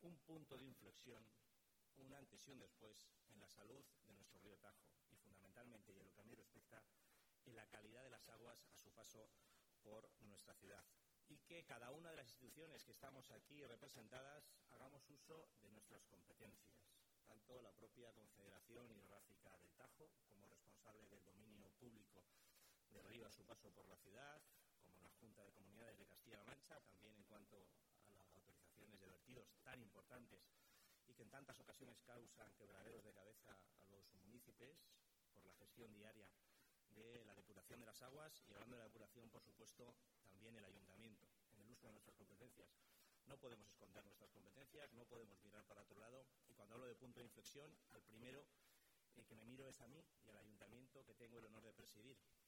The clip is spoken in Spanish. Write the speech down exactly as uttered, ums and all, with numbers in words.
un punto de inflexión, un antes y un después en la salud de nuestro río Tajo y fundamentalmente, y en lo que a mí respecta, en la calidad de las aguas a su paso por nuestra ciudad. Y que cada una de las instituciones que estamos aquí representadas hagamos uso de nuestras competencias, tanto la propia Confederación Hidrográfica del Tajo, como responsable del dominio público del río a su paso por la ciudad, como la Junta de Comunidades de Castilla-La Mancha, también en cuanto a las autorizaciones de vertidos tan importantes y que en tantas ocasiones causan quebraderos de cabeza a los municipios por la gestión diaria de la depuración de las aguas, y hablando de la depuración, por supuesto, también el ayuntamiento, en el uso de nuestras competencias. No podemos esconder nuestras competencias, no podemos mirar para otro lado, y cuando hablo de punto de inflexión, al primero eh, que me miro es a mí y al ayuntamiento que tengo el honor de presidir.